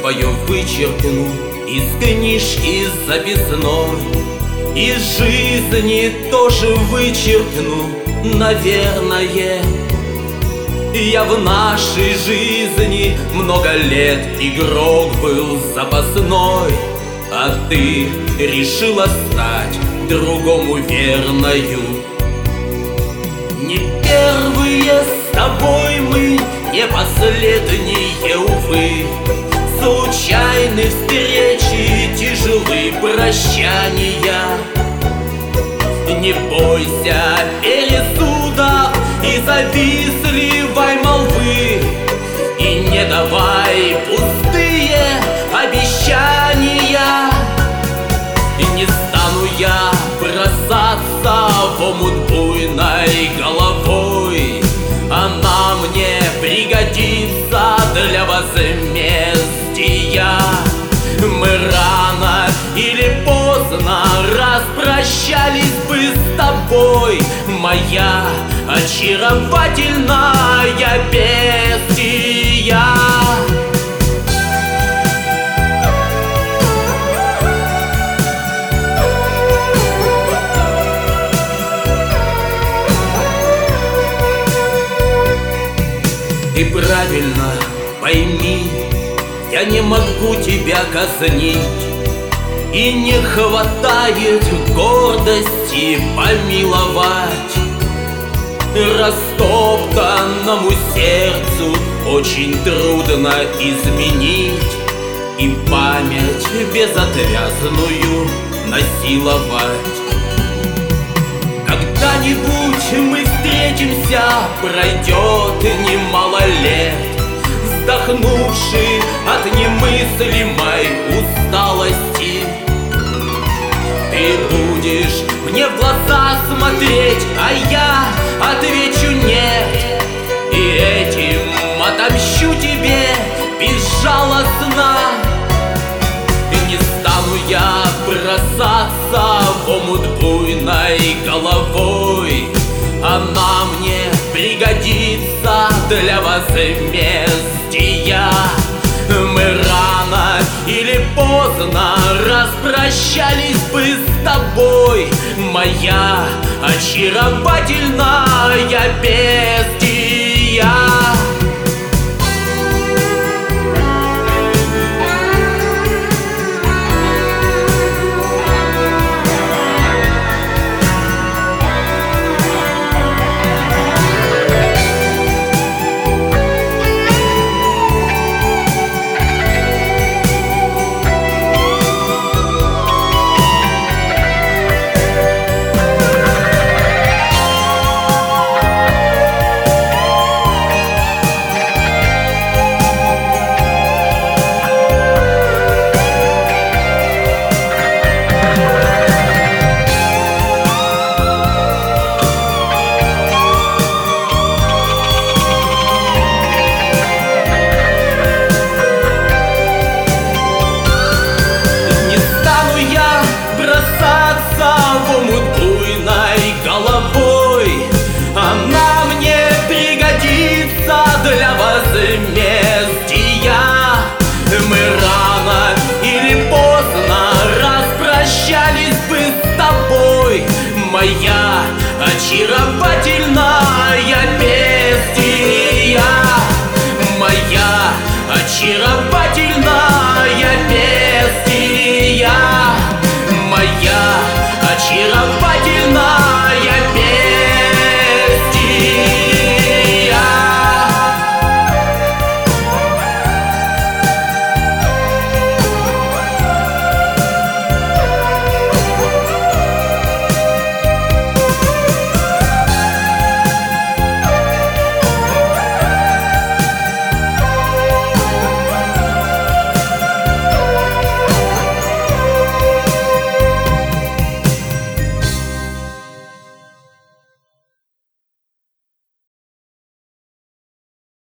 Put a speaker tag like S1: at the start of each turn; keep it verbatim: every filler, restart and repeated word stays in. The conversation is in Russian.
S1: твое вычеркну из книжки записной, из жизни тоже вычеркну, наверное. Я в нашей жизни много лет игрок был запасной, а ты решила стать другому верною. Не первые с тобой мы, не последние, увы. Случайные встречи, тяжелые прощания. Не бойся пересудов и завистливой молвы, и не давай пустые обещания. И не стану я бросаться в омут буйной головой, она мне пригодится для возмездия. Мы рано или поздно распрощались бы с тобой, моя очаровательная бестия. Ты правильно пойми, я не могу тебя казнить, и не хватает гордости помиловать. Растоптанному сердцу очень трудно изменить и память безотвязную насиловать. Когда-нибудь мы встретимся, пройдет немало лет, вздохнувши от немыслимой усталости. Ты будешь мне в глаза смотреть, а я отвечу нет, и этим отомщу тебе безжалостно. И не стану я бросаться в омут буйной головой, она мне пригодится для возмездия. Мы рано или поздно распрощались бы с тобой, моя очаровательная бестия. Для возмездия. Мы рано или поздно распрощались бы с тобой, моя очаровательная бестия. Моя очаровательная